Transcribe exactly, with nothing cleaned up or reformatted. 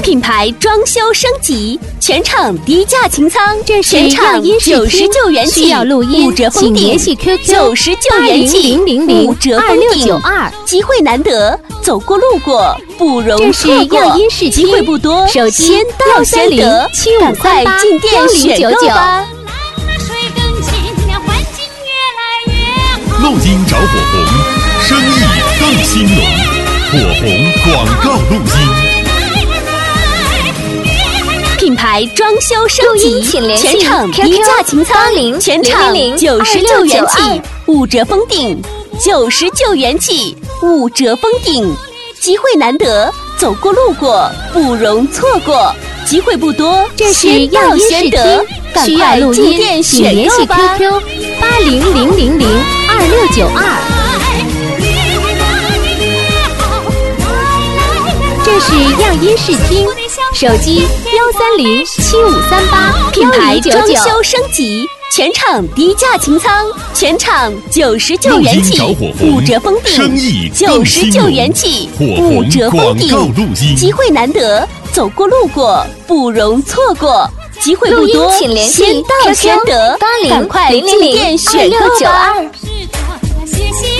品牌装修升级，全场低价清仓， 这是全场九十九元起， 需要录音五折封顶， 请联系 Q Q 九十九元起，五折二封顶六九，二。 机会难得，走过路过不容这是错过样音视听， 机会不多， 手机先到先得， 七五赶快三八进店选购吧。 路金找火红，生意更兴隆。火红广告录音。 品牌装修升级， 请联系全场低价清仓，全场九十九元起，五折封顶，九十九元起，五折封顶，机会难得，走过路过不容错过，机会不多， 这是先到样音视先得， 听， 赶需要录快进音， 店选请联系购吧。 Q Q 八零零零零二六九二。这是样音视听，手机幺三零七五三八品牌九装修九。 升级，全场低价清仓，全场九十九元起，五折封顶， 生意九十九元起，五折封顶，机会难得，走过路过不容错过，机会不多， 请联系先到先得，赶快进店选购吧。 是的，谢谢。